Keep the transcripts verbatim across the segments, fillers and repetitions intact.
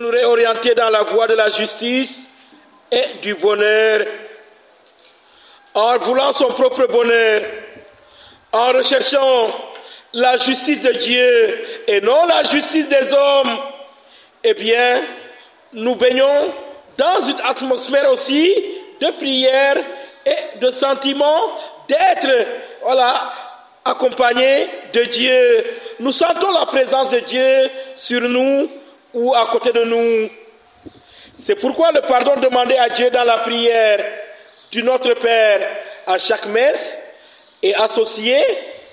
Nous réorienter dans la voie de la justice et du bonheur, en voulant son propre bonheur, en recherchant la justice de Dieu et non la justice des hommes, eh bien, nous baignons dans une atmosphère aussi de prière et de sentiment d'être, voilà, accompagnés de Dieu. Nous sentons la présence de Dieu sur nous ou à côté de nous. C'est pourquoi le pardon demandé à Dieu dans la prière du Notre Père à chaque messe est associé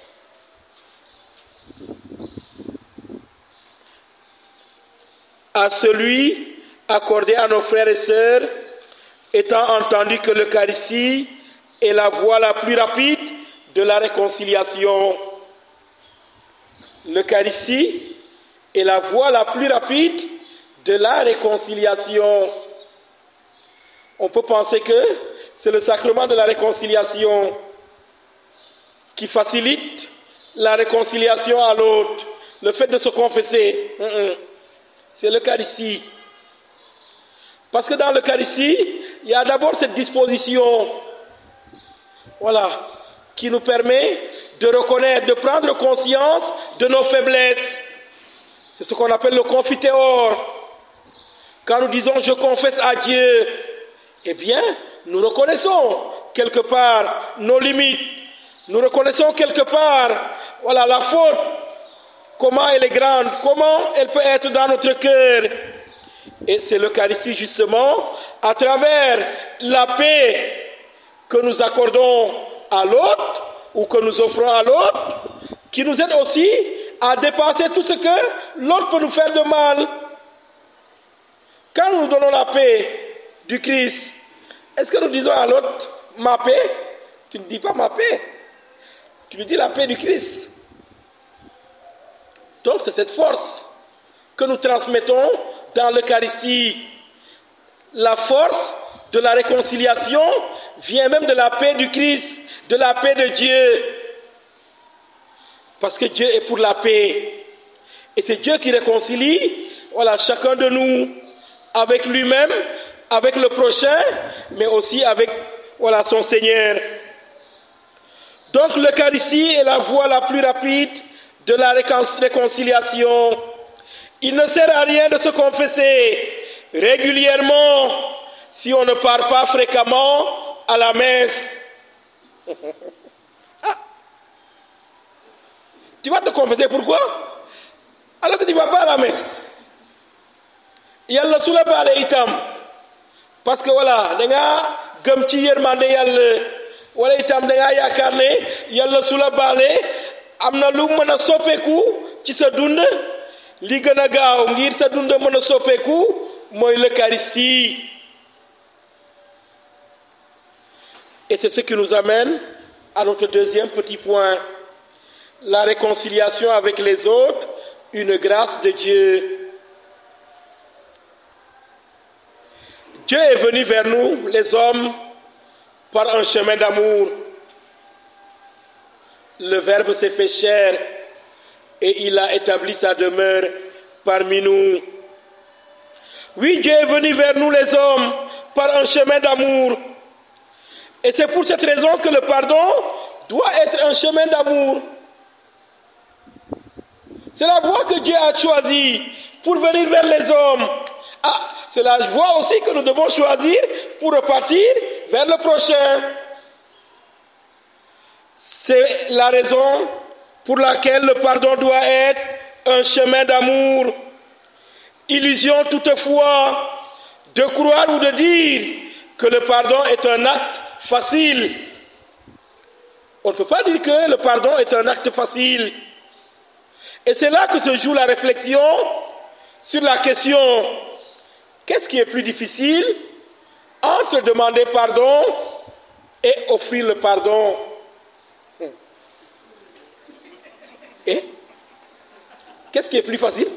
à celui accordé à nos frères et sœurs, étant entendu que l'Eucharistie est la voie la plus rapide de la réconciliation. L'Eucharistie est la voie la plus rapide de la réconciliation. On peut penser que c'est le sacrement de la réconciliation qui facilite la réconciliation à l'autre, le fait de se confesser. C'est l'Eucharistie. Parce que dans l'Eucharistie, il y a d'abord cette disposition, voilà, qui nous permet de reconnaître, de prendre conscience de nos faiblesses. C'est ce qu'on appelle le confiteor. Quand nous disons « je confesse à Dieu », eh bien, nous reconnaissons quelque part nos limites. Nous reconnaissons quelque part, voilà, la faute, comment elle est grande, comment elle peut être dans notre cœur. Et c'est l'Eucharistie justement, à travers la paix que nous accordons à l'autre ou que nous offrons à l'autre, qui nous aide aussi à dépasser tout ce que l'autre peut nous faire de mal. Quand nous donnons la paix du Christ, est-ce que nous disons à l'autre « ma paix » ? Tu ne dis pas « ma paix », tu lui dis la paix du Christ. Donc c'est cette force que nous transmettons dans l'Eucharistie. La force de la réconciliation vient même de la paix du Christ, de la paix de Dieu. Parce que Dieu est pour la paix. Et c'est Dieu qui réconcilie, voilà, chacun de nous avec lui-même, avec le prochain, mais aussi avec, voilà, son Seigneur. Donc l'Eucharistie est la voie la plus rapide de la réconciliation. Il ne sert à rien de se confesser régulièrement si on ne part pas fréquemment à la messe. Ah. Tu vas te confesser pourquoi? Alors que tu ne vas pas à la messe. Yalla sula balé itam. Parce que voilà, da nga gëm ci yermande Yalla wala itam da nga yaakaar ne Yalla sula balé amna lu mën a soppeeku ci sa dund. Li gën a gaaw ngir sa dund mën a soppeeku mooy l'Eucharistie. Et c'est ce qui nous amène à notre deuxième petit point. La réconciliation avec les autres, une grâce de Dieu. Dieu est venu vers nous, les hommes, par un chemin d'amour. Le Verbe s'est fait chair et il a établi sa demeure parmi nous. Oui, Dieu est venu vers nous, les hommes, par un chemin d'amour. Et c'est pour cette raison que le pardon doit être un chemin d'amour. C'est la voie que Dieu a choisie pour venir vers les hommes. Ah, c'est la voie aussi que nous devons choisir pour repartir vers le prochain. C'est la raison pour laquelle le pardon doit être un chemin d'amour. Illusion toutefois de croire ou de dire que le pardon est un acte facile. On ne peut pas dire que le pardon est un acte facile. Et c'est là que se joue la réflexion sur la question: qu'est-ce qui est plus difficile entre demander pardon et offrir le pardon? Et qu'est-ce qui est plus facile?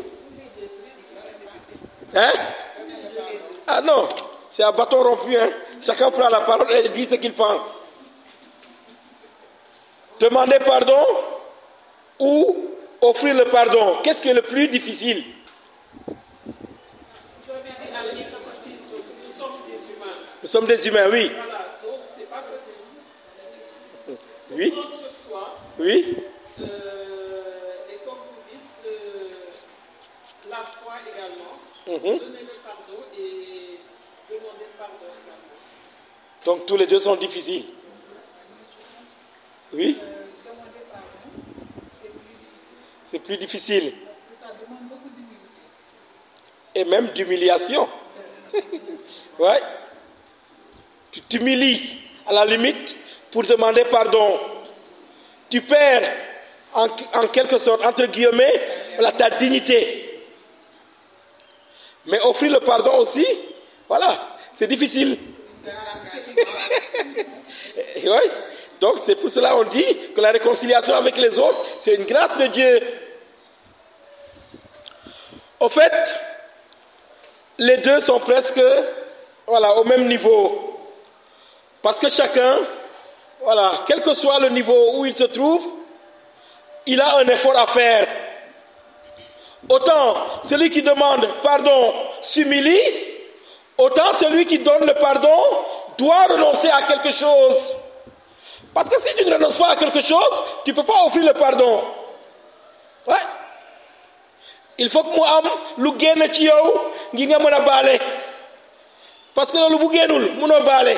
Hein? Ah non, c'est à bâton rompu, hein? Chacun prend la parole et dit ce qu'il pense. Demander pardon ou offrir le pardon, qu'est-ce qui est le plus difficile? avez dit à l'état baptiste, nous sommes des humains. Nous sommes des humains, oui. Voilà, donc c'est pas facile. Oui. Prendre sur soi. Oui. Euh, et comme vous dites, euh, la foi également. Mm-hmm. Donner le pardon et demander le pardon également. Donc tous les deux sont difficiles. Oui. Euh, demander pardon, c'est C'est plus difficile. plus difficile. Parce que ça demande beaucoup d'humilité. Et même d'humiliation. Ouais. Tu t'humilies à la limite pour demander pardon. Tu perds en, en quelque sorte, entre guillemets, voilà, ta dignité. Mais offrir le pardon aussi, voilà, c'est difficile. Oui. Donc c'est pour cela qu'on dit que la réconciliation avec les autres, c'est une grâce de Dieu. Au fait, les deux sont presque voilà, au même niveau. Parce que chacun, voilà, quel que soit le niveau où il se trouve, il a un effort à faire. Autant celui qui demande pardon s'humilie, autant celui qui donne le pardon doit renoncer à quelque chose. Parce que si tu ne renonces pas à quelque chose, tu ne peux pas offrir le pardon. Ouais. Il faut que mu am lu génn ci yow ngi nga mën a baale. Parce que loolu bu génnul mënoo baale.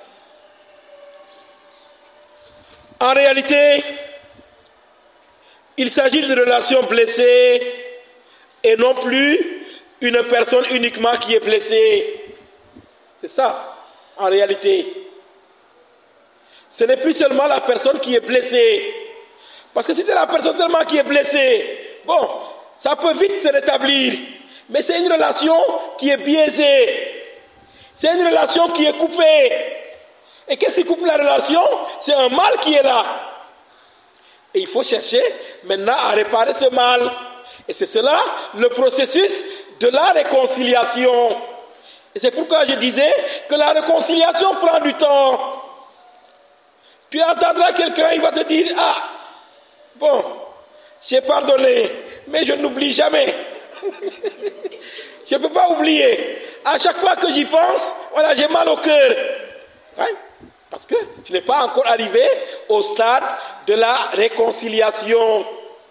En réalité, il s'agit d'une relation blessée et non plus une personne uniquement qui est blessée. C'est ça, en réalité. Ce n'est plus seulement la personne qui est blessée. Parce que si c'est la personne seulement qui est blessée, bon, ça peut vite se rétablir. Mais c'est une relation qui est biaisée. C'est une relation qui est coupée. Et qu'est-ce qui coupe la relation? C'est un mal qui est là. Et il faut chercher maintenant à réparer ce mal. Et c'est cela le processus de la réconciliation. Et c'est pourquoi je disais que la réconciliation prend du temps. Tu entendras quelqu'un, il va te dire, ah, bon, j'ai pardonné, mais je n'oublie jamais. Je ne peux pas oublier. À chaque fois que j'y pense, voilà, j'ai mal au cœur. Ouais, parce que tu n'es pas encore arrivé au stade de la réconciliation.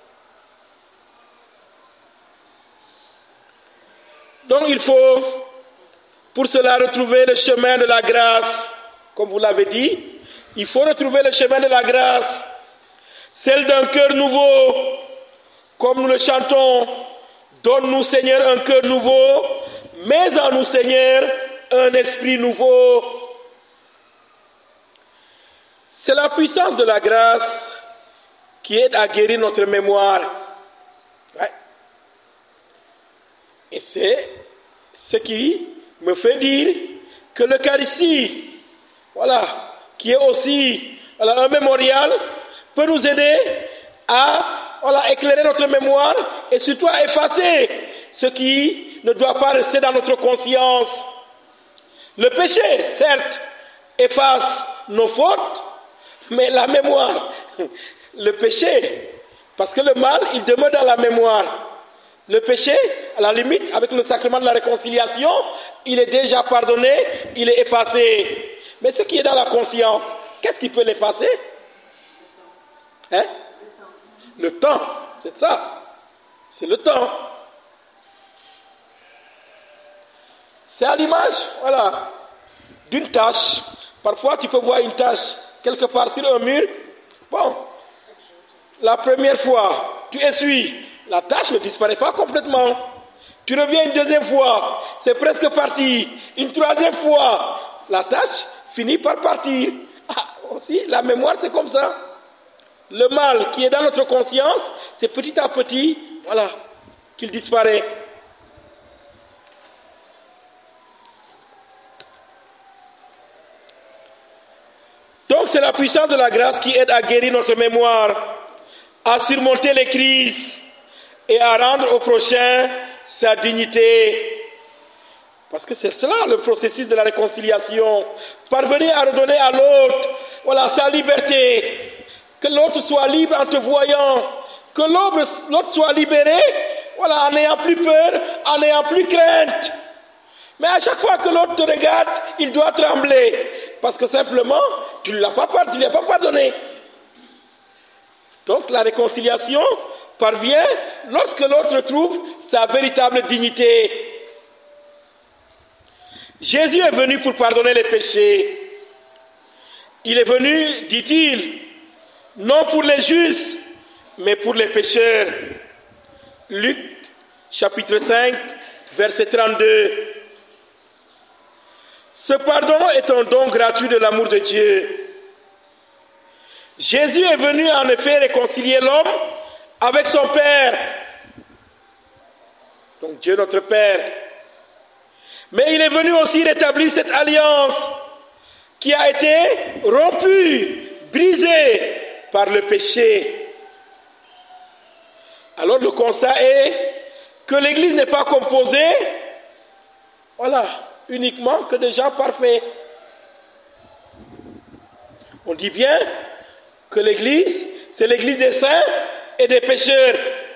Donc il faut, pour cela, retrouver le chemin de la grâce. Comme vous l'avez dit, il faut retrouver le chemin de la grâce, celle d'un cœur nouveau, comme nous le chantons. Donne-nous, Seigneur, un cœur nouveau, mais en nous, Seigneur, un esprit nouveau. C'est la puissance de la grâce qui aide à guérir notre mémoire. Ouais. Et c'est ce qui me fait dire que l'Eucharistie, voilà, qui est aussi voilà, un mémorial, peut nous aider à voilà, éclairer notre mémoire et surtout à effacer ce qui ne doit pas rester dans notre conscience. Le péché, certes, efface nos fautes, mais la mémoire, le péché, parce que le mal, il demeure dans la mémoire. Le péché, à la limite, avec le sacrement de la réconciliation, il est déjà pardonné, il est effacé. Mais ce qui est dans la conscience, qu'est-ce qui peut l'effacer? Hein? Le temps, c'est ça. C'est le temps. C'est à l'image, voilà, d'une tache. Parfois, tu peux voir une tache quelque part sur un mur. Bon, la première fois, tu essuies, la tache ne disparaît pas complètement. Tu reviens une deuxième fois, c'est presque parti. Une troisième fois, la tache finit par partir. Ah, aussi, la mémoire, c'est comme ça. Le mal qui est dans notre conscience, c'est petit à petit, voilà, qu'il disparaît. Donc c'est la puissance de la grâce qui aide à guérir notre mémoire, à surmonter les crises et à rendre au prochain sa dignité. Parce que c'est cela le processus de la réconciliation. Parvenir à redonner à l'autre, voilà, sa liberté. Que l'autre soit libre en te voyant. Que l'autre soit libéré, voilà, en n'ayant plus peur, en n'ayant plus crainte. Mais à chaque fois que l'autre te regarde, il doit trembler. Parce que simplement, tu ne l'as pas, tu lui as pas pardonné. Donc la réconciliation parvient lorsque l'autre trouve sa véritable dignité. Jésus est venu pour pardonner les péchés. Il est venu, dit-il, non pour les justes, mais pour les pécheurs. Luc, chapitre cinq, verset trente-deux. Ce pardon est un don gratuit de l'amour de Dieu. Jésus est venu en effet réconcilier l'homme avec son Père. Donc Dieu notre Père. Mais il est venu aussi rétablir cette alliance qui a été rompue, brisée par le péché. Alors le constat est que l'Église n'est pas composée, voilà, uniquement que de gens parfaits. On dit bien que l'Église, c'est l'Église des saints et des pécheurs.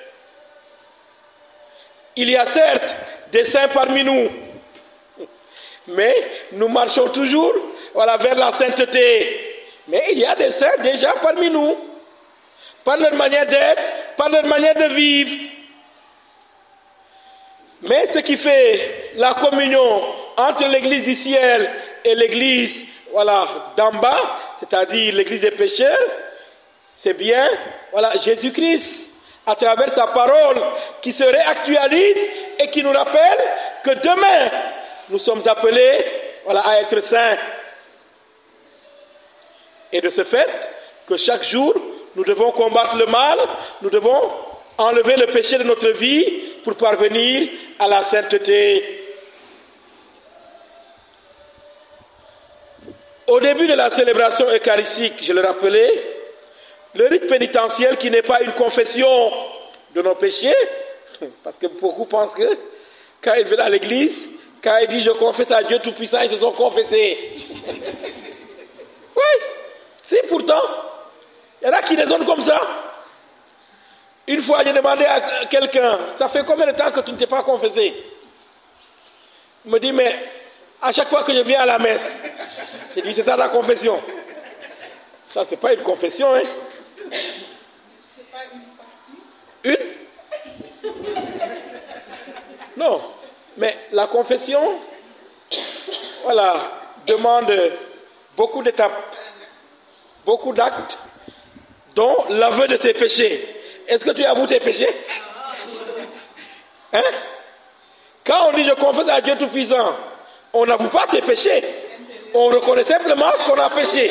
Il y a certes des saints parmi nous, mais nous marchons toujours, voilà, vers la sainteté. Mais il y a des saints déjà parmi nous, par leur manière d'être, par leur manière de vivre. Mais ce qui fait la communion entre l'Église du ciel et l'Église, voilà, d'en bas, c'est-à-dire l'Église des pécheurs, c'est bien, voilà, Jésus-Christ, à travers sa parole, qui se réactualise et qui nous rappelle que demain, nous sommes appelés, voilà, à être saints. Et de ce fait, que chaque jour, nous devons combattre le mal, nous devons enlever le péché de notre vie pour parvenir à la sainteté. Au début de la célébration eucharistique, je le rappelais, le rite pénitentiel qui n'est pas une confession de nos péchés, parce que beaucoup pensent que quand ils viennent à l'église, quand ils disent je confesse à Dieu Tout-Puissant, ils se sont confessés. Oui, si pourtant, il y en a qui raisonnent comme ça. Une fois, j'ai demandé à quelqu'un, ça fait combien de temps que tu ne t'es pas confessé? Il me dit, mais à chaque fois que je viens à la messe, je dis, c'est ça la confession. Ça, c'est pas une confession, hein. C'est pas une partie. Une? Non. Mais la confession, voilà, demande beaucoup d'étapes, beaucoup d'actes, dont l'aveu de ses péchés. Est-ce que tu avoues tes péchés? Hein? Quand on dit je confesse à Dieu Tout-Puissant, on n'avoue pas ses péchés. On reconnaît simplement qu'on a péché.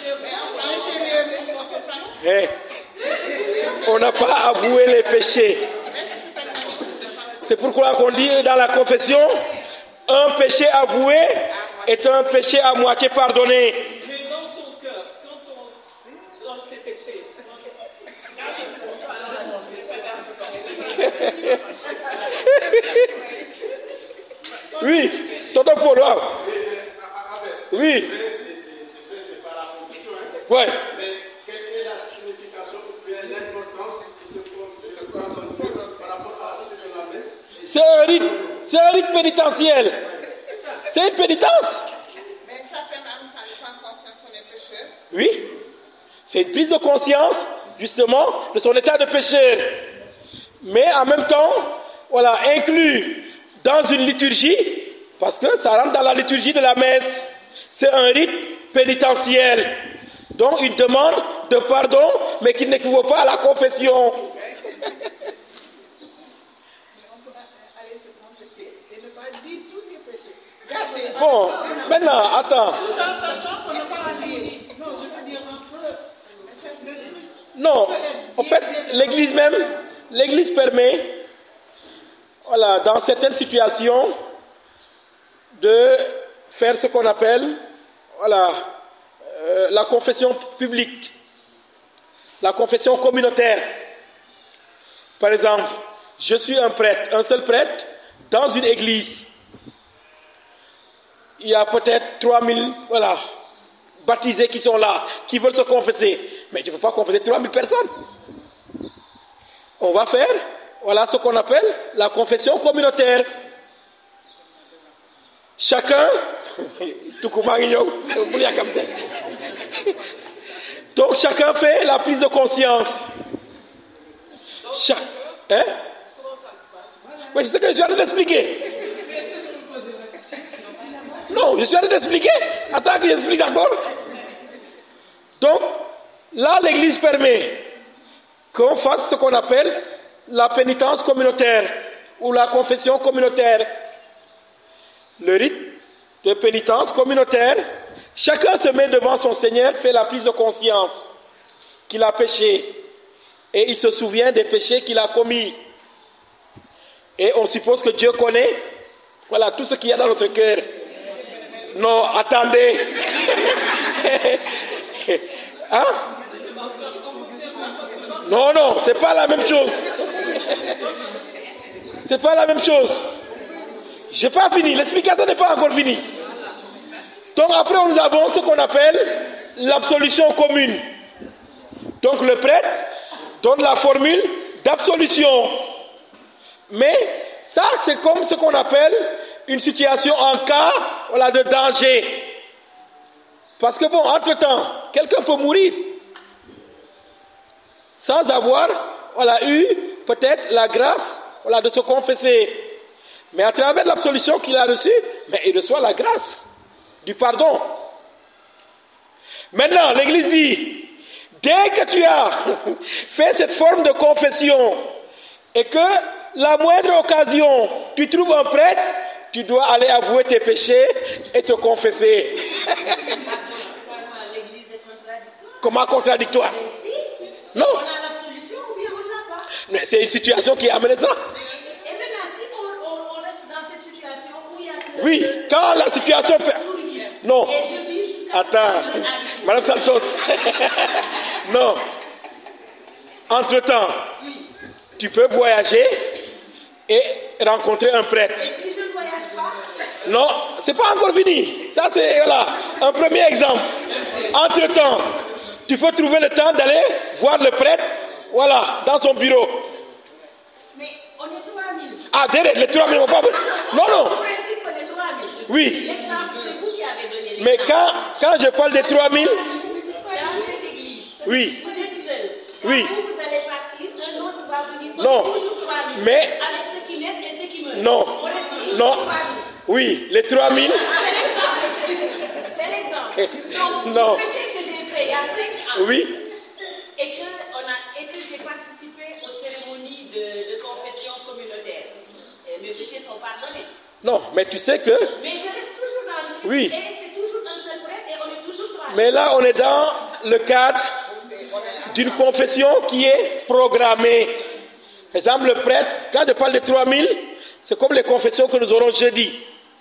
Hein? On n'a pas avoué les péchés. C'est pourquoi on dit dans la confession, un péché avoué est un péché à moitié pardonné. Mais dans son cœur, quand on dans ses péchés, oui, tonton Paul, oui. Ouais. Mais quelle est la signification ou bien l'importance de ce corps par rapport à la suite de la messe? C'est un rite, c'est un rite pénitentiel. C'est une pénitence. Mais ça permet à nous de prendre conscience qu'on est pécheur. Oui. C'est une prise de conscience, justement, de son état de pécheur. Mais en même temps, voilà, inclus dans une liturgie, parce que ça rentre dans la liturgie de la messe. C'est un rite pénitentiel. Donc une demande de pardon, mais qui n'équivaut pas à la confession. Bon, maintenant, attends. tout en sachant qu'on n'a pas à dire. Non, je veux dire un peu. Non, en fait, l'Église même, l'Église permet, voilà, dans certaines situations, de faire ce qu'on appelle, voilà, euh, la confession publique, la confession communautaire. Par exemple, je suis un prêtre, un seul prêtre, dans une église. Il y a peut-être trois mille, voilà, baptisés qui sont là, qui veulent se confesser. Mais tu ne peux pas confesser trois mille personnes. On va faire, voilà, ce qu'on appelle la confession communautaire. Chacun, donc chacun fait la prise de conscience. Cha- hein? Oui, c'est ce que je suis en train d'expliquer. Non, je suis en train d'expliquer. Attends que j'explique d'abord. Donc, là, l'Église permet qu'on fasse ce qu'on appelle la pénitence communautaire ou la confession communautaire. Le rite de pénitence communautaire, chacun se met devant son Seigneur, fait la prise de conscience qu'il a péché et il se souvient des péchés qu'il a commis. Et on suppose que Dieu connaît, voilà, tout ce qu'il y a dans notre cœur. Non, attendez. Hein? Non, non, c'est pas la même chose. C'est pas la même chose. J'ai pas fini, l'explication n'est pas encore finie. Donc après, nous avons ce qu'on appelle l'absolution commune. Donc le prêtre donne la formule d'absolution. Mais ça, c'est comme ce qu'on appelle une situation en cas, voilà, de danger. Parce que bon, entre-temps, quelqu'un peut mourir sans avoir, voilà, eu peut-être la grâce, voilà, de se confesser. Mais à travers l'absolution qu'il a reçue, mais il reçoit la grâce du pardon. Maintenant, l'Église dit, dès que tu as fait cette forme de confession et que la moindre occasion, tu trouves un prêtre, tu dois aller avouer tes péchés et te confesser. L'Église est contradictoire. Comment contradictoire? Mais si, non. On a l'absolution ou bien on ne l'a pas. Mais c'est une situation qui amène ça. Et maintenant, si on, on, on reste dans cette situation où il y a que... Oui, que, quand la situation... Non. Et je vis jusqu'à Attends, ce que je Madame Santos. Non. Entre-temps, tu peux voyager et rencontrer un prêtre. Et si je ne voyage pas? Non, c'est pas encore fini. Ça, c'est voilà, un premier exemple. Entre-temps, tu peux trouver le temps d'aller voir le prêtre, voilà, dans son bureau. Mais on est trois mille. Ah, derrière, les trois mille, on va pas... Non, non. En principe, on est trois mille. Oui. L'exemple, c'est vous qui avez donné l'exemple. Mais quand, quand je parle des trois mille... Dans cette église, Oui. vous êtes seul. Oui. Quand vous, vous allez partir, un autre va venir. On Non. est toujours trois mille. Mais... Avec ceux qui naissent et ceux qui meurent. Non. On reste toujours Non. trois mille. Oui, les trois mille... C'est l'exemple. Donc, Non. le péché que j'ai fait il y a cinq ans, Oui. et que, on a, et que j'ai participé aux cérémonies de, de confession communautaire, et mes péchés sont pardonnés. Non, mais tu sais que... Mais je reste toujours dans le Christ, Oui. et c'est toujours un seul prêtre, et on est toujours trois. Mais là, on est dans le cadre d'une confession qui est programmée. Par exemple, le prêtre, quand je parle de trois mille, c'est comme les confessions que nous aurons jeudi.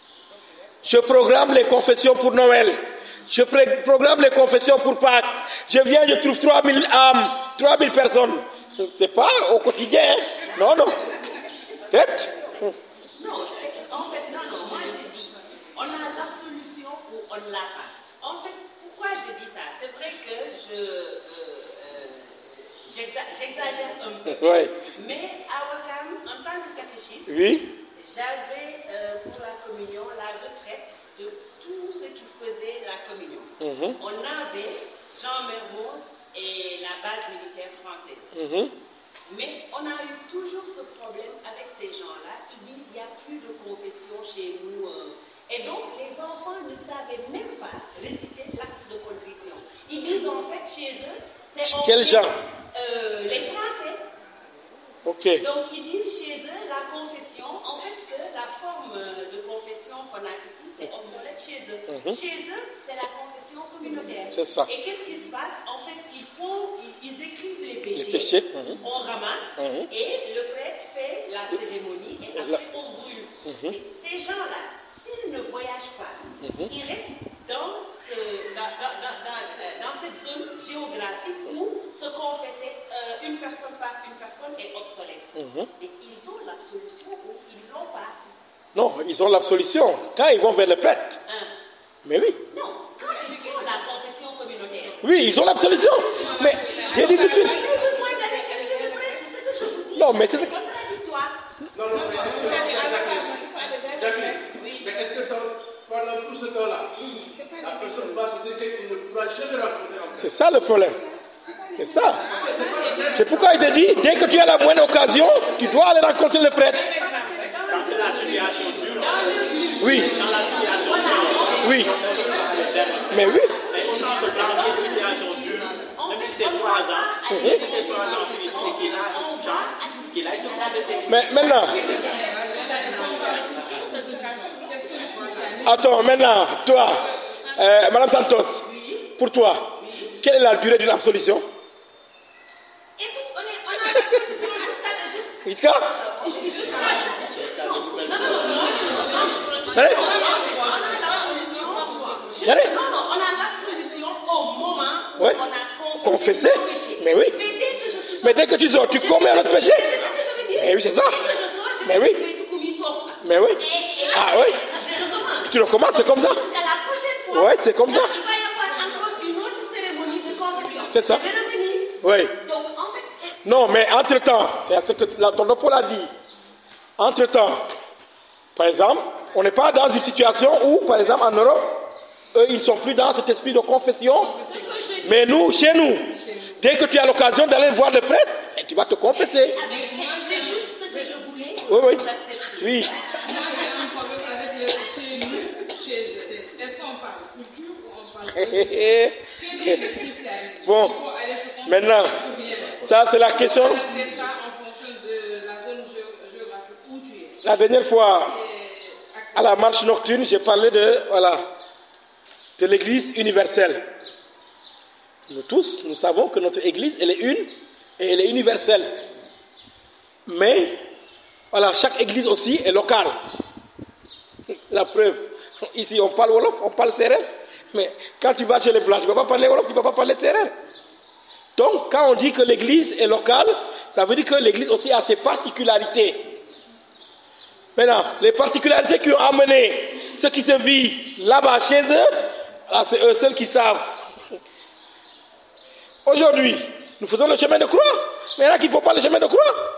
Je programme les confessions pour Noël. Je pré- programme les confessions pour Pâques. Je viens, je trouve trois mille âmes, trois mille personnes. C'est pas au quotidien. Hein? Non, non. Peut-être. Non, c'est- en fait, non, non, moi je dis, on a l'absolution ou on ne l'a pas. En fait, pourquoi je dis ça? C'est vrai que je, euh, euh, j'exa- j'exagère un peu. Oui. Mais à Wakam, en tant que catéchiste, Oui. j'avais euh, pour la communion la retraite de tous ceux qui faisaient la communion. Mhm. On avait Jean Mermoz et la base militaire française. Mhm. Mais on a eu toujours ce problème avec ces gens-là. Ils disent qu'il n'y a plus de confession chez nous. euh. Et donc, les enfants ne savaient même pas réciter l'acte de contrition. Ils disent en fait chez eux, c'est... Quel genre? euh, Les Français. Ok. Donc, ils disent chez eux, la confession, en fait, que la forme de confession qu'on a ici, c'est obsolète chez eux. Mhm. Chez eux, c'est la confession communautaire. C'est ça. Et qu'est-ce qui se passe? En fait, ils font, ils, ils écrivent les péchés, Les péchés, mhm. on ramasse, Mhm. et le prêtre fait la cérémonie, et La- après, on brûle. Mhm. Et ces gens-là, s'ils ne voyagent pas, Mhm. ils restent dans, ce, dans, dans- dans- dans- dans cette zone géographique où se confesser euh, une personne par une personne est obsolète. Mhm. Et ils ont l'absolution ou ils ne l'ont pas. Non, ils ont l'absolution quand ils vont vers le prêtre. Hein? Mais oui. Non, quand ils font la confession communautaire, Oui, ils ont l'absolution. Mais j'ai dit tout de ils suite. n'ont pas besoin d'aller chercher le prêtre, c'est ce que je vous dis. Non, mais c'est ce c'est que- contradictoire. Non, non, mais est-ce que, Jacqueline, Jacqueline, mais est-ce que dans, tout ce temps-là, la personne va se dire qu'il ne pourra jamais rencontrer un prêtre. C'est ça le problème. C'est ça. C'est pourquoi il te dit, dès que tu as la moindre occasion, tu dois aller rencontrer le prêtre. Quand la situation dure, Oui. dans la situation dure, Oui. Mais oui. mais dans cette situation dure, même si c'est trois ans, même si c'est trois ans, et qu'il a une chance, qu'il aille se confesser. Mais maintenant, attends, maintenant, toi, euh, Madame Santos, pour toi, quelle est la durée d'une absolution? Écoute, on, est, on a la solution jusqu'à... Jusqu Jusqu'à jusqu'à non, non, non, non, non, Allez. non, Allez. non, non, on a l'absolution au moment où Ouais. on a Confessé. confessé le péché. Mais oui. Mais dès que je suis Mais dès que tu sors, tu commets un autre péché. C'est ça que je veux dire. Mais oui, c'est ça. Dès que je sors, je Mais vais oui. dire tout commis sauf là. Mais oui. Et, et là, Ah oui. je recommence. Tu recommences, c'est comme ça. Jusqu'à la prochaine fois. Ouais, c'est comme ça. Il va y avoir encore une autre cérémonie de confession. C'est ça. Je vais revenir. Oui. Donc, en fait, c'est... Non, mais entre-temps, c'est ce que la, ton Paul a dit. Entre-temps, par exemple, on n'est pas dans une situation où, par exemple, en Europe, eux, ils ne sont plus dans cet esprit de confession. Mais nous, chez nous, dès que tu as l'occasion d'aller voir le prêtre, tu vas te confesser. C'est juste ce que je voulais. Oui, oui. pour accepter. Oui. Moi, j'ai un problème avec le chez nous, chez eux. Est-ce qu'on parle culture ou on parle religion? Que dit le christianisme? Bon. Il faut aller se confesser Maintenant, ou bien ça, c'est la question. on adapte ça en fonction de la zone géo- géographique où tu es. La dernière fois, Et à la marche nocturne, j'ai parlé de, voilà, de l'Église universelle. Nous tous, nous savons que notre Église, elle est une et elle est universelle. Mais, voilà, chaque Église aussi est locale. La preuve, ici on parle Wolof, on parle Sérère, mais quand tu vas chez les Blancs, tu ne vas pas parler Wolof, tu ne vas pas parler Sérère. Donc, quand on dit que l'Église est locale, ça veut dire que l'Église aussi a ses particularités. Maintenant, les particularités qui ont amené ce qui se vit là-bas chez eux, là, c'est eux seuls qui savent. Aujourd'hui, nous faisons le chemin de croix, mais il y en a qui ne font pas le chemin de croix.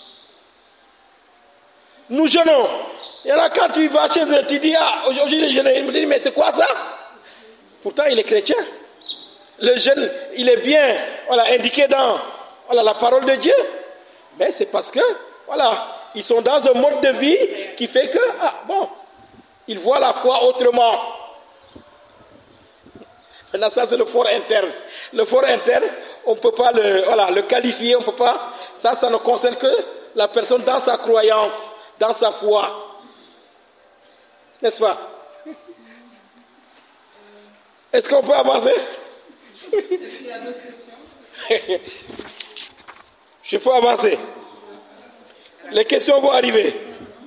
Nous jeûnons. Il y en a quand tu vas chez eux, tu dis, ah, aujourd'hui je jeûne. Il me dit, mais c'est quoi ça? Pourtant, il est chrétien. Le jeûne, il est bien, voilà, indiqué dans, voilà, la parole de Dieu. Mais c'est parce que, voilà, ils sont dans un mode de vie qui fait que, ah, bon, ils voient la foi autrement. Maintenant, ça, c'est le fort interne. Le fort interne, on ne peut pas le, voilà, le qualifier, on ne peut pas. Ça, ça ne concerne que la personne dans sa croyance, dans sa foi. N'est-ce pas? Est-ce qu'on peut avancer? est-ce qu'il y a d'autres questions? Je peux avancer. Les questions vont arriver.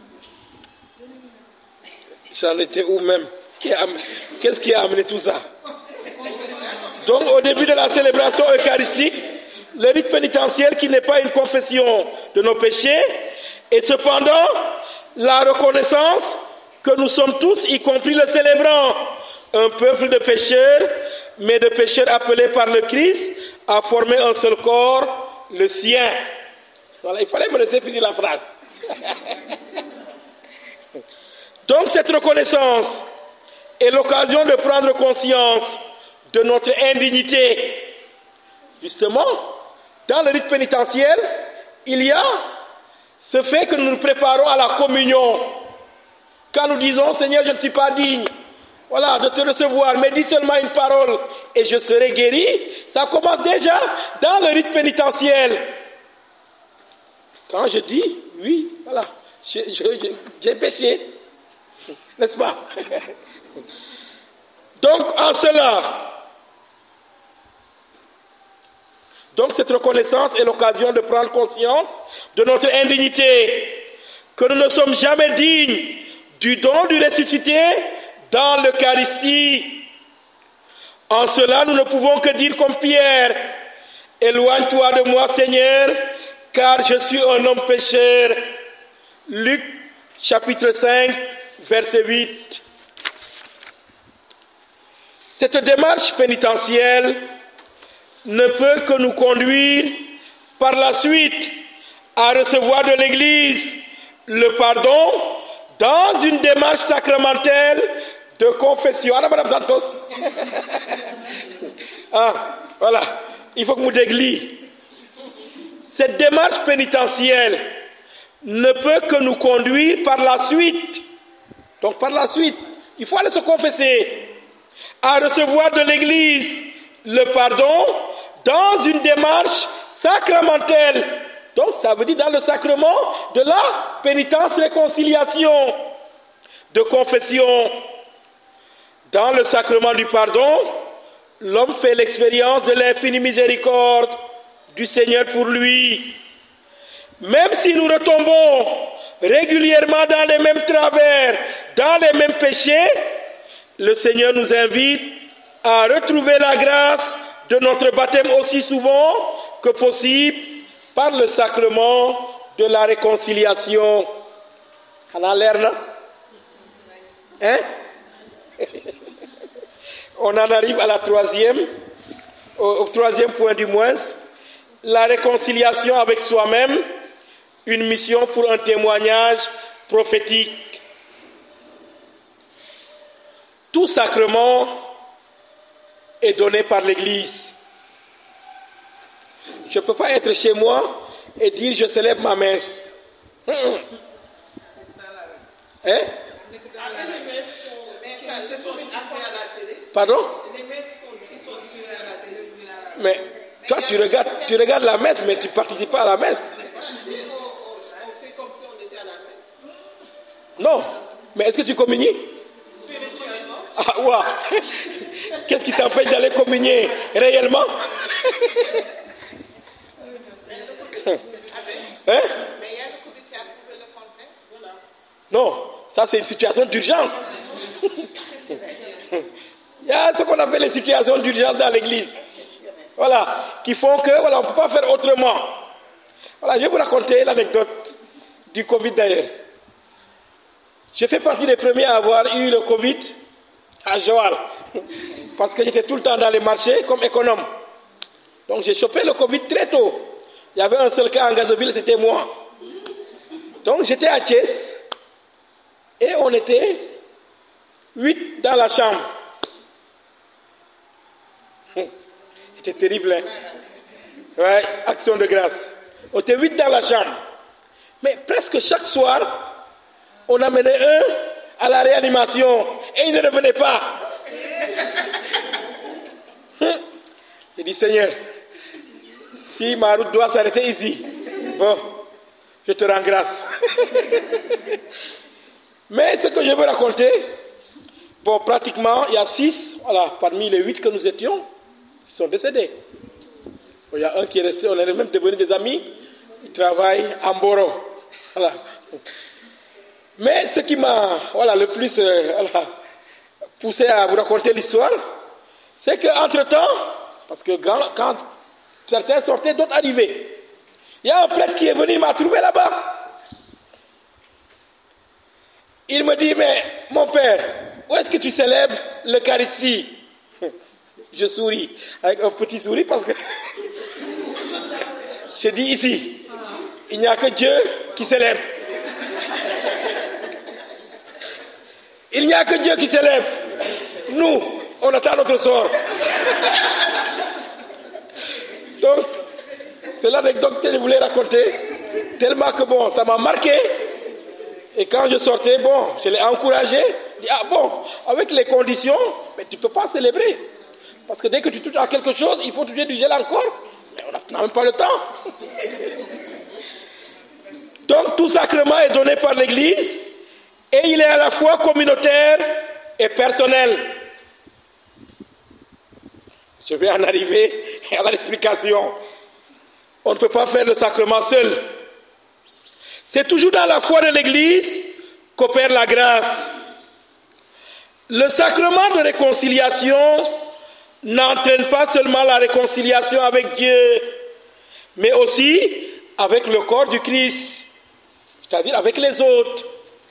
J'en étais où même? Qu'est-ce qui a amené tout ça? Donc, au début de la célébration eucharistique, le rite pénitentiel qui n'est pas une confession de nos péchés, et cependant la reconnaissance que nous sommes tous, y compris le célébrant, un peuple de pécheurs, mais de pécheurs appelés par le Christ à former un seul corps, le sien. Voilà, il fallait me laisser finir la phrase. Donc cette reconnaissance est l'occasion de prendre conscience de notre indignité. Justement, dans le rite pénitentiel, il y a ce fait que nous nous préparons à la communion. Quand nous disons, Seigneur, je ne suis pas digne, voilà, de te recevoir, mais dis seulement une parole et je serai guéri, ça commence déjà dans le rite pénitentiel. Quand je dis, oui, voilà, je, je, je, j'ai péché, n'est-ce pas? Donc, en cela, donc cette reconnaissance est l'occasion de prendre conscience de notre indignité, que nous ne sommes jamais dignes du don du ressuscité dans l'Eucharistie. En cela, nous ne pouvons que dire comme Pierre, « Éloigne-toi de moi, Seigneur, car je suis un homme pécheur. » Luc, chapitre cinq, verset huit. Cette démarche pénitentielle ne peut que nous conduire par la suite à recevoir de l'Église le pardon dans une démarche sacramentelle de confession. Ah, Madame Santos. Ah, voilà. Il faut que vous dégliez. Cette démarche pénitentielle ne peut que nous conduire par la suite. Donc par la suite, il faut aller se confesser, à recevoir de l'Église le pardon dans une démarche sacramentelle. Donc ça veut dire dans le sacrement de la pénitence-réconciliation, de confession. Dans le sacrement du pardon, l'homme fait l'expérience de l'infinie miséricorde du Seigneur pour lui. Même si nous retombons régulièrement dans les mêmes travers, dans les mêmes péchés, le Seigneur nous invite à retrouver la grâce de notre baptême aussi souvent que possible par le sacrement de la réconciliation. On a l'air, non? Hein? On en arrive à la troisième, au, au troisième point du moins, la réconciliation avec soi-même, une mission pour un témoignage prophétique. Tout sacrement est donné par l'Église. Je ne peux pas être chez moi et dire je célèbre ma messe. Hein? Pardon? Mais toi, tu regardes, tu regardes la messe, mais tu ne participes pas à la messe. Non, mais est-ce que tu communies? Ah, ouais. Qu'est-ce qui t'empêche d'aller communier réellement? Hein? Non, ça c'est une situation d'urgence. Il y a ce qu'on appelle les situations d'urgence dans l'église. Voilà, qui font que, voilà, on ne peut pas faire autrement. Voilà, je vais vous raconter l'anecdote du Covid d'ailleurs. Je fais partie des premiers à avoir eu le Covid à Joal, parce que j'étais tout le temps dans les marchés comme économe. Donc j'ai chopé le Covid très tôt. Il y avait un seul cas en Gazoville, c'était moi. Donc j'étais à Thiès et on était huit dans la chambre. C'était terrible, hein? Ouais, action de grâce. On était huit dans la chambre. Mais presque chaque soir, on amenait un à la réanimation et il ne revenait pas. J'ai dit, Seigneur, si ma route doit s'arrêter ici, bon, je te rends grâce. Mais ce que je veux raconter, bon, pratiquement, il y a six, voilà, parmi les huit que nous étions, qui sont décédés. Bon, il y a un qui est resté, on est même devenus des amis, il travaille à Mboro. Voilà. Mais ce qui m'a, voilà, le plus euh, voilà, poussé à vous raconter l'histoire, c'est qu'entre-temps, parce que quand, quand certains sortaient, d'autres arrivaient, il y a un prêtre qui est venu, il m'a trouvé là-bas. Il me dit, mais mon père, où est-ce que tu célèbres l'Eucharistie? Je souris, avec un petit sourire, parce que je dis ici, il n'y a que Dieu qui célèbre. Il n'y a que Dieu qui célèbre. Nous, on attend notre sort. Donc, c'est l'anecdote que je voulais raconter, tellement que bon, ça m'a marqué. Et quand je sortais, bon, je l'ai encouragé. Je dis, ah bon, avec les conditions, mais tu ne peux pas célébrer. Parce que dès que tu touches à quelque chose, il faut toucher du gel encore. Mais on n'a même pas le temps. Donc, tout sacrement est donné par l'Église. Et il est à la fois communautaire et personnel. Je vais en arriver à l'explication. On ne peut pas faire le sacrement seul. C'est toujours dans la foi de l'Église qu'opère la grâce. Le sacrement de réconciliation n'entraîne pas seulement la réconciliation avec Dieu, mais aussi avec le corps du Christ, c'est-à-dire avec les autres.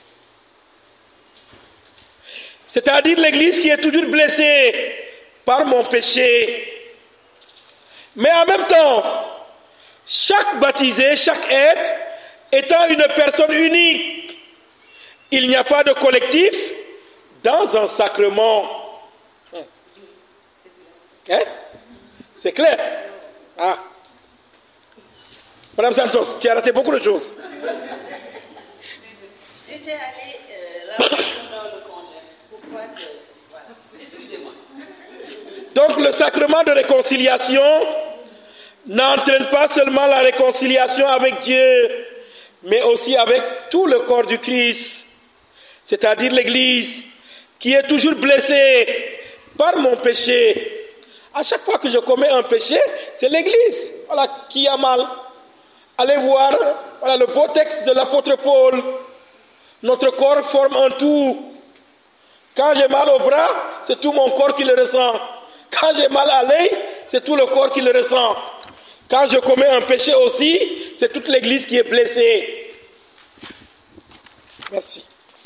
C'est-à-dire l'Église qui est toujours blessée par mon péché. Mais en même temps, chaque baptisé, chaque être, étant une personne unique, il n'y a pas de collectif dans un sacrement. Hein? C'est clair? Ah. Madame Santos, tu as raté beaucoup de choses. J'étais allée euh, là dans le congé. Pourquoi que... Voilà. Excusez-moi. Donc le sacrement de réconciliation n'entraîne pas seulement la réconciliation avec Dieu, mais aussi avec tout le corps du Christ, c'est-à-dire l'Église, qui est toujours blessée par mon péché. À chaque fois que je commets un péché, c'est l'Église, voilà, qui a mal. Allez voir, voilà, le beau texte de l'apôtre Paul. Notre corps forme un tout. Quand j'ai mal au bras, c'est tout mon corps qui le ressent. Quand j'ai mal à l'œil, c'est tout le corps qui le ressent. Quand je commets un péché aussi, c'est toute l'Église qui est blessée. Merci.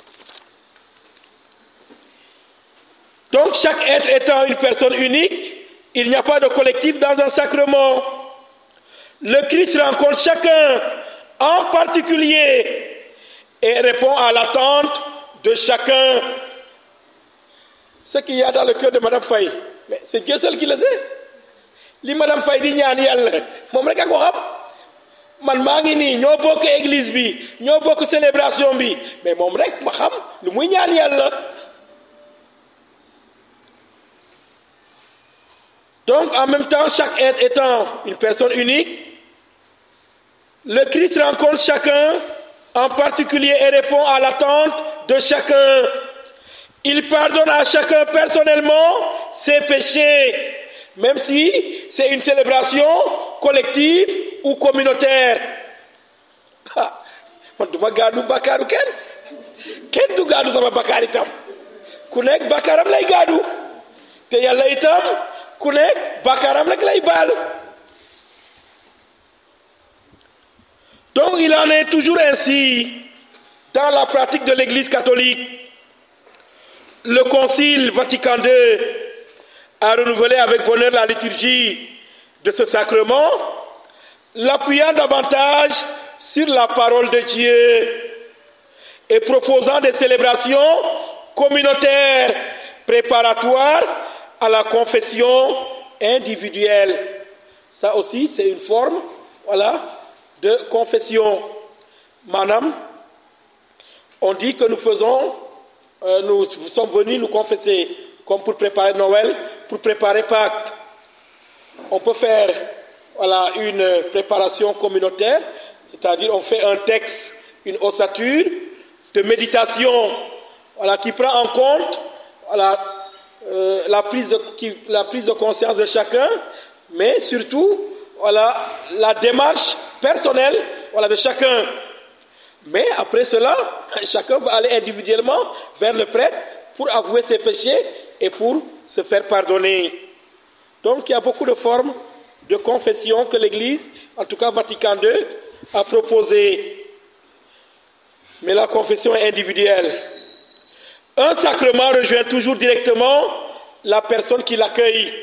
Donc chaque être étant une personne unique, il n'y a pas de collectif dans un sacrement. Le Christ rencontre chacun en particulier et répond à l'attente de chacun. Ce qu'il y a dans le cœur de Madame Faye, mais c'est Dieu seul qui le sait. Li Madame Faye di ñaan Yàlla moom rek a ko xam. Man maa ngi nii ñoo bokk église bi ñoo bokk célébration bi mais moom rek ma xam lu muy ñaan Yàlla. Donc en même temps, chaque être étant une personne unique, le Christ rencontre chacun en particulier et répond à l'attente de chacun. Il pardonne à chacun personnellement ses péchés, même si c'est une célébration collective ou communautaire. Man duma gaadu bakkaaru kenn kenn du gaadu sama bakkaar itam ku nekk bakkaaram lay gaadu te Yàlla itam ku nekk bakkaaram rek lay baal. Donc il en est toujours ainsi dans la pratique de l'Église catholique. Le Concile Vatican deux a renouvelé avec bonheur la liturgie de ce sacrement, l'appuyant davantage sur la parole de Dieu et proposant des célébrations communautaires préparatoires à la confession individuelle. Ça aussi, c'est une forme, voilà, de confession. Madame, on dit que nous faisons, euh, nous sommes venus nous confesser, comme pour préparer Noël, pour préparer Pâques. On peut faire, voilà, une préparation communautaire, c'est-à-dire on fait un texte, une ossature de méditation, voilà, qui prend en compte, voilà, euh, la prise de, qui, la prise de conscience de chacun, mais surtout, voilà, la démarche personnelle, voilà, de chacun. Mais après cela, chacun va aller individuellement vers le prêtre pour avouer ses péchés et pour se faire pardonner. Donc il y a beaucoup de formes de confession que l'Église, en tout cas Vatican deux, a proposées. Mais la confession est individuelle. Un sacrement rejoint toujours directement la personne qui l'accueille.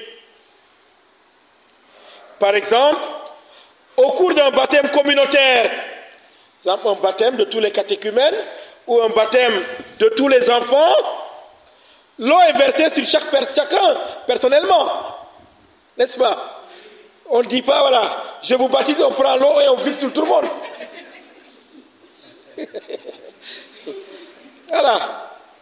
Par exemple, au cours d'un baptême communautaire, par exemple un baptême de tous les catéchumènes ou un baptême de tous les enfants, l'eau est versée sur chaque per- chacun personnellement, n'est-ce pas? On ne dit pas, voilà, je vous baptise, on prend l'eau et on vide sur tout le monde. Voilà.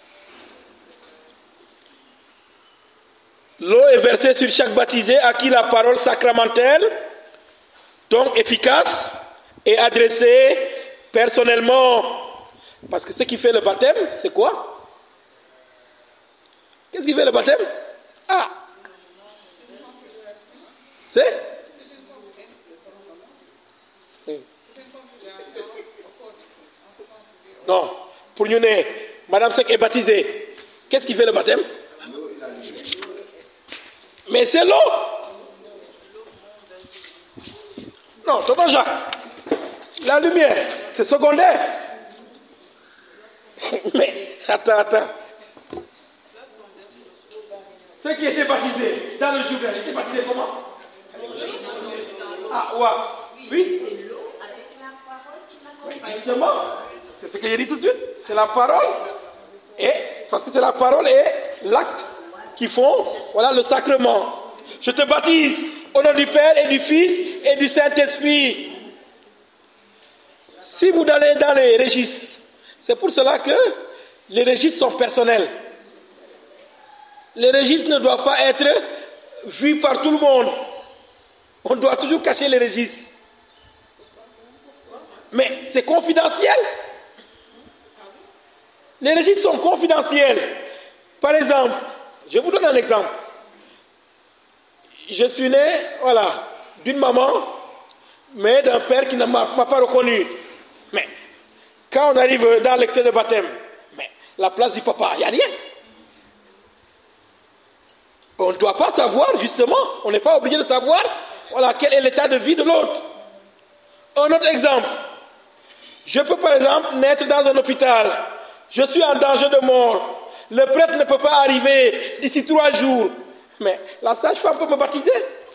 L'eau est versée sur chaque baptisé à qui la parole sacramentelle, donc efficace, est adressée personnellement. Parce que ce qui fait le baptême, c'est quoi? Qu'est-ce qui fait le baptême? Ah! C'est? Non. Pour nous, Madame Sek est baptisée. Qu'est-ce qui fait le baptême? Mais c'est l'eau. Non, tonton Jacques. La lumière, c'est secondaire. Mais, attends, attends. Ceux qui étaient baptisés dans le Jourdain, ils étaient baptisés comment? Ah, ouais. Oui. C'est l'eau avec la parole qui m'accompagne. Justement, c'est ce que j'ai dit tout de suite. C'est la parole et parce que c'est la parole et l'acte qui font, voilà, le sacrement. Je te baptise au nom du Père et du Fils et du Saint-Esprit. Si vous allez dans les registres, c'est pour cela que les registres sont personnels. Les registres ne doivent pas être vus par tout le monde. On doit toujours cacher les registres. Mais c'est confidentiel. Les registres sont confidentiels. Par exemple, je vous donne un exemple. Je suis né, voilà, d'une maman, mais d'un père qui ne m'a pas reconnu. Mais quand on arrive dans l'excès de baptême, mais la place du papa, il n'y a rien. On ne doit pas savoir, justement, on n'est pas obligé de savoir, voilà, quel est l'état de vie de l'autre. Un autre exemple. Je peux par exemple naître dans un hôpital. Je suis en danger de mort. Le prêtre ne peut pas arriver d'ici trois jours. Mais la sage-femme peut me baptiser.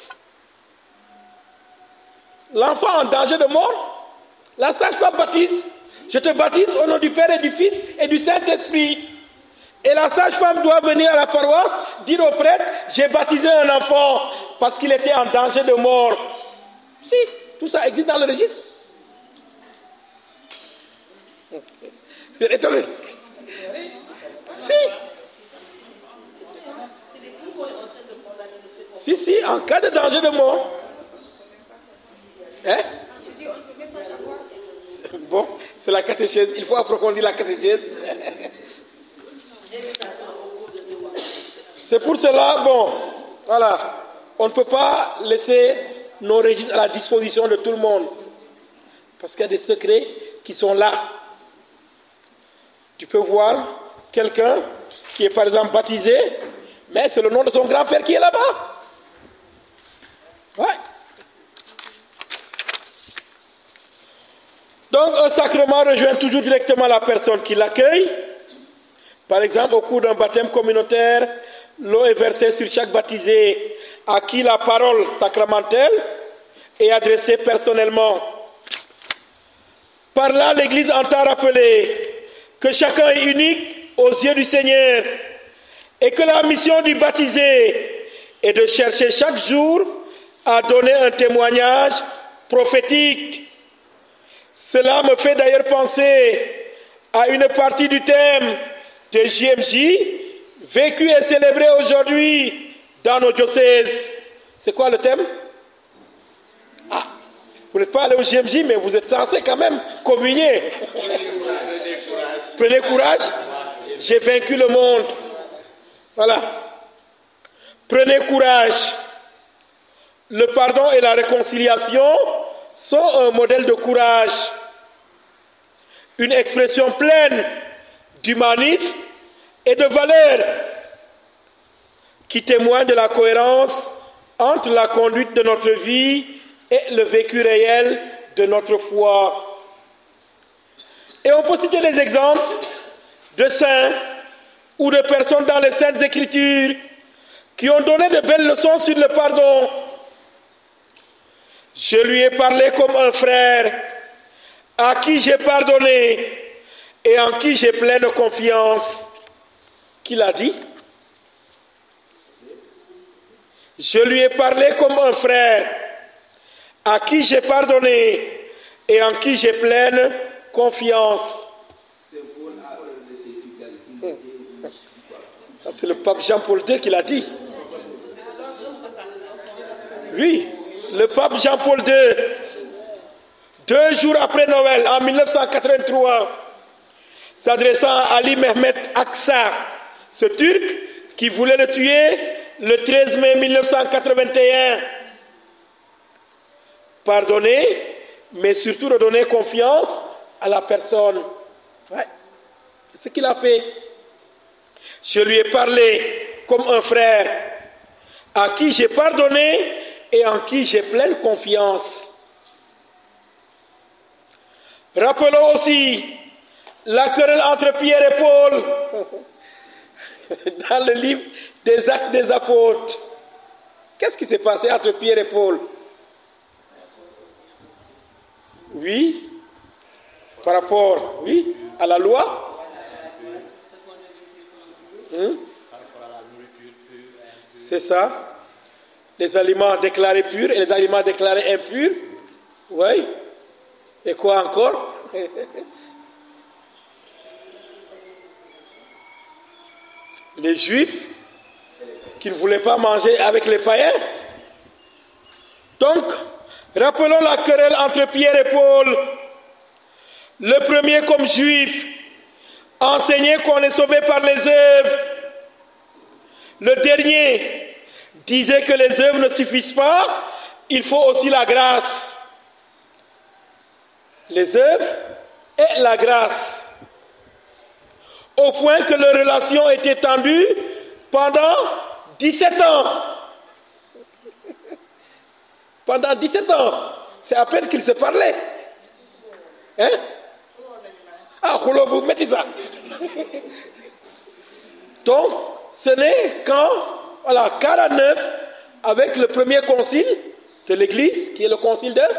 L'enfant en danger de mort, la sage-femme baptise. Je te baptise au nom du Père et du Fils et du Saint-Esprit. Et la sage-femme doit venir à la paroisse, dire au prêtre, j'ai baptisé un enfant parce qu'il était en danger de mort. Si, tout ça existe dans le registre. Je suis étonné. Si. Si, si, en cas de danger de mort. Hein? Bon, c'est la catéchèse. Il faut approfondir la catéchèse. C'est pour cela, bon, voilà, on ne peut pas laisser nos registres à la disposition de tout le monde. Parce qu'il y a des secrets qui sont là. Tu peux voir quelqu'un qui est par exemple baptisé, mais c'est le nom de son grand-père qui est là-bas. Ouais. Donc un sacrement rejoint toujours directement la personne qui l'accueille. Par exemple, au cours d'un baptême communautaire, l'eau est versée sur chaque baptisé à qui la parole sacramentelle est adressée personnellement. Par là, l'Église entend rappeler que chacun est unique aux yeux du Seigneur et que la mission du baptisé est de chercher chaque jour à donner un témoignage prophétique. Cela me fait d'ailleurs penser à une partie du thème de J M J, vécu et célébré aujourd'hui dans nos diocèses. C'est quoi le thème? Ah, vous n'êtes pas allé au J M J, mais vous êtes censé quand même communier. Prenez courage, j'ai vaincu le monde. Voilà. Prenez courage. Le pardon et la réconciliation sont un modèle de courage, une expression pleine d'humanisme et de valeur qui témoigne de la cohérence entre la conduite de notre vie et le vécu réel de notre foi. Et on peut citer des exemples de saints ou de personnes dans les Saintes Écritures qui ont donné de belles leçons sur le pardon. Je lui ai parlé comme un frère à qui j'ai pardonné et en qui j'ai pleine confiance. Qui l'a dit? Je lui ai parlé comme un frère à qui j'ai pardonné et en qui j'ai pleine confiance. Ça, c'est le pape Jean-Paul deux qui l'a dit. Oui, le pape Jean-Paul deux, deux jours après Noël, en mille neuf cent quatre-vingt-trois, s'adressant à Ali Mehmet Aksa, ce Turc qui voulait le tuer le treize mai mille neuf cent quatre-vingt-un. Pardonner, mais surtout redonner confiance à la personne. Ouais. C'est ce qu'il a fait. Je lui ai parlé comme un frère à qui j'ai pardonné et en qui j'ai pleine confiance. Rappelons aussi la querelle entre Pierre et Paul dans le livre des Actes des Apôtres. Qu'est-ce qui s'est passé entre Pierre et Paul? Oui, par rapport, oui, à la loi. Hmm? Par rapport à la nourriture pure et impure. C'est ça. Les aliments déclarés purs et les aliments déclarés impurs. Oui. Et quoi encore? Les Juifs qui ne voulaient pas manger avec les païens. Donc, rappelons la querelle entre Pierre et Paul. Le premier, comme juif, enseignait qu'on est sauvé par les œuvres. Le dernier disait que les œuvres ne suffisent pas, il faut aussi la grâce. Les œuvres et la grâce. Au point que leur relation était tendue pendant dix-sept ans. Pendant dix-sept ans. C'est à peine qu'ils se parlaient. Hein? Ah, vous mettez ça. Donc, ce n'est qu'en voilà, quarante-neuf, avec le premier concile de l'Église, qui est le concile de...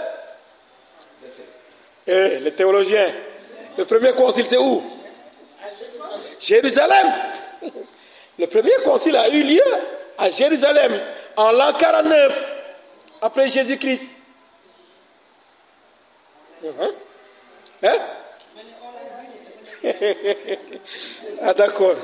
Eh, les théologiens. Le premier concile, c'est où? Jérusalem. Le premier concile a eu lieu à Jérusalem, en l'an quarante-neuf, après Jésus-Christ. Uh-huh. Hein? Ah, d'accord.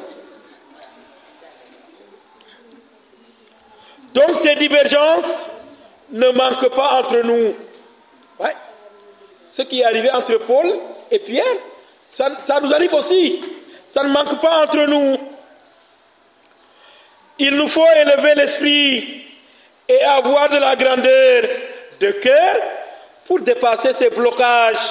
Donc ces divergences ne manquent pas entre nous. Ouais. Ce qui est arrivé entre Paul et Pierre, ça, ça nous arrive aussi. Ça ne manque pas entre nous. Il nous faut élever l'esprit et avoir de la grandeur de cœur pour dépasser ces blocages.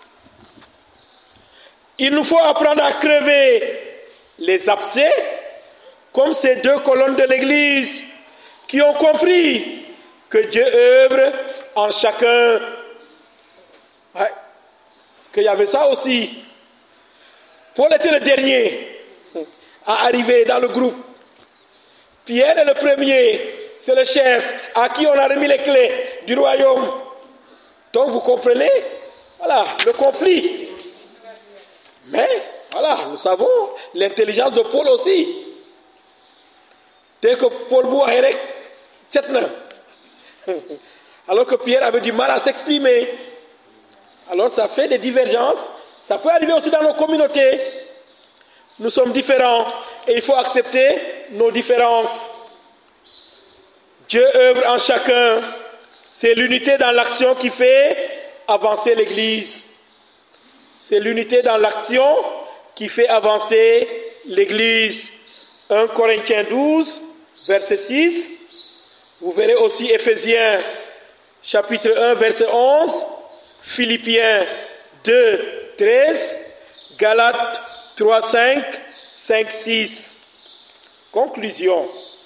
Il nous faut apprendre à crever les abcès comme ces deux colonnes de l'Église qui ont compris que Dieu œuvre en chacun. Ouais. Parce qu'il y avait ça aussi. Paul était le dernier à arriver dans le groupe. Pierre est le premier, c'est le chef à qui on a remis les clés du royaume. Donc vous comprenez, voilà, le conflit. Mais, voilà, nous savons l'intelligence de Paul aussi. Dès que Paul boit Hérec, c'est neuf. Alors que Pierre avait du mal à s'exprimer. Alors ça fait des divergences. Ça peut arriver aussi dans nos communautés. Nous sommes différents et il faut accepter nos différences. Dieu œuvre en chacun. C'est l'unité dans l'action qui fait avancer l'Église. C'est l'unité dans l'action qui fait avancer l'Église. un Corinthiens douze, verset six. Vous verrez aussi Éphésiens, chapitre un, verset onze. Philippiens deux, treize. Galates trois, cinq. cinq, six. Conclusion.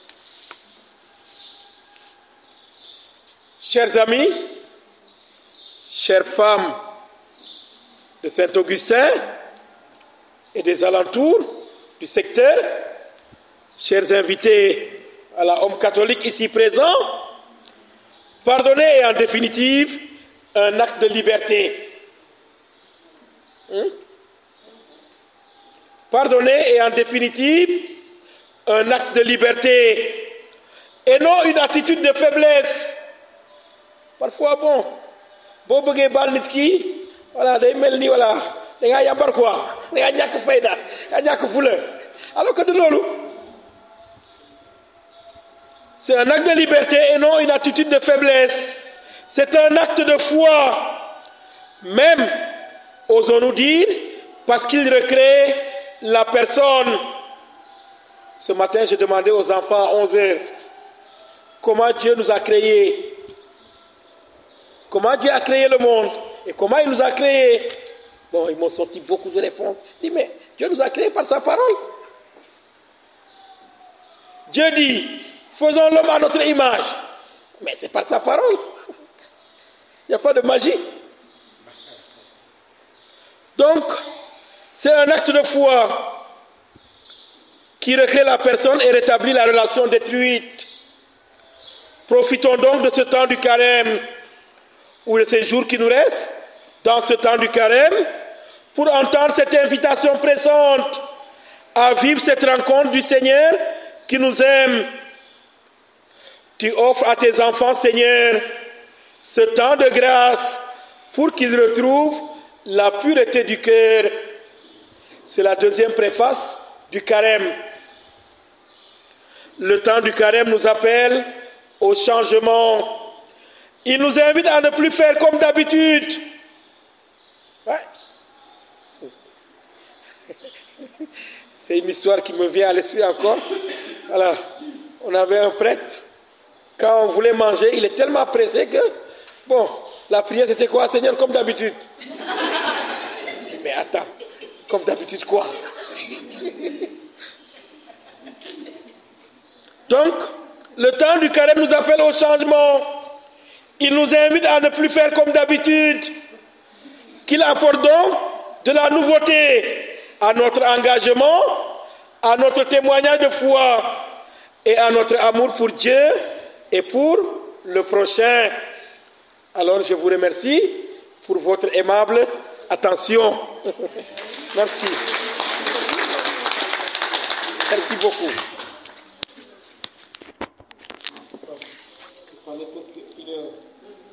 Chers amis, chères femmes de Saint-Augustin et des alentours du secteur, chers invités à la Homme catholique ici présents, pardonner est en définitive un acte de liberté. Hein? Pardonner est en définitive un acte de liberté et non une attitude de faiblesse. Parfois, bon, boo bëggee baal nit ki voilà day mel ni voilà da ngaa yàmbar quoi da ngaa ñàkk fayda da ngaa ñàkk fula alors que de loolu c'est un acte de liberté et non une attitude de faiblesse. C'est un acte de foi, même, osons-nous dire, parce qu'il recrée la personne. Ce matin, j'ai demandé aux enfants à onze heures comment Dieu nous a créés. Comment Dieu a créé le monde et comment il nous a créés. Bon, ils m'ont sorti beaucoup de réponses. Je dis, mais Dieu nous a créés par sa parole. Dieu dit, faisons l'homme à notre image. Mais c'est par sa parole. Il n'y a pas de magie. Donc, c'est un acte de foi qui recrée la personne et rétablit la relation détruite. Profitons donc de ce temps du carême ou de ces jours qui nous restent dans ce temps du carême pour entendre cette invitation pressante à vivre cette rencontre du Seigneur qui nous aime. Tu offres à tes enfants, Seigneur, ce temps de grâce pour qu'ils retrouvent la pureté du cœur. C'est la deuxième préface du carême. Le temps du carême nous appelle au changement. Il nous invite à ne plus faire comme d'habitude. Ouais. C'est une histoire qui me vient à l'esprit encore. Voilà. On avait un prêtre. Quand on voulait manger, il est tellement pressé que, bon, la prière c'était quoi, Seigneur, comme d'habitude. Je dis, mais attends, comme d'habitude quoi? Donc, le temps du carême nous appelle au changement. Il nous invite à ne plus faire comme d'habitude. Qu'il apporte donc de la nouveauté à notre engagement, à notre témoignage de foi et à notre amour pour Dieu et pour le prochain. Alors, je vous remercie pour votre aimable attention. Merci. Merci beaucoup.